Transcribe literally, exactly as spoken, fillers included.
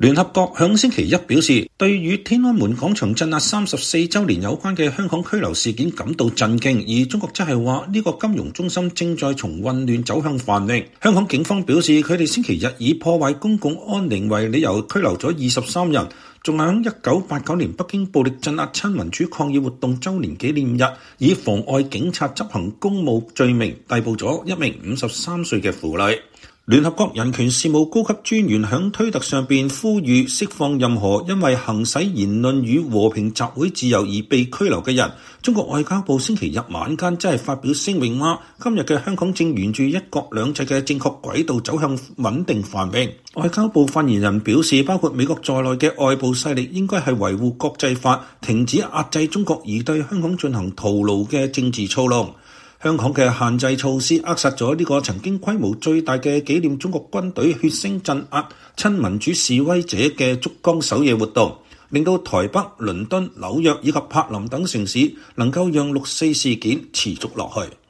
聯合國響星期一表示，對與天安門廣場鎮壓三十四週年有關嘅香港拘留事件感到震驚，而中國則係話呢個金融中心正在從混亂走向繁榮。香港警方表示，佢哋星期日以破壞公共安寧為理由拘留咗二十三人，仲喺一九八九年北京暴力鎮壓親民主抗議活動週年紀念日，以妨礙警察執行公務罪名逮捕咗一名五十三歲嘅婦女。聯合國人權事務高級專員響推特上邊呼籲釋放任何因為行使言論與和平集會自由而被拘留嘅人。中國外交部星期日晚間真係發表聲明話，今日嘅香港正沿住一國兩制嘅正確軌道走向穩定繁榮。外交部發言人表示，包括美國在內嘅外部勢力應該係維護國際法，停止壓制中國而對香港進行徒勞嘅政治操弄。香港嘅限制措施扼殺咗呢個曾經規模最大嘅紀念中國軍隊血腥鎮壓親民主示威者嘅燭光守夜活動，令到台北、倫敦、紐約以及柏林等城市能夠讓六四事件持續落去。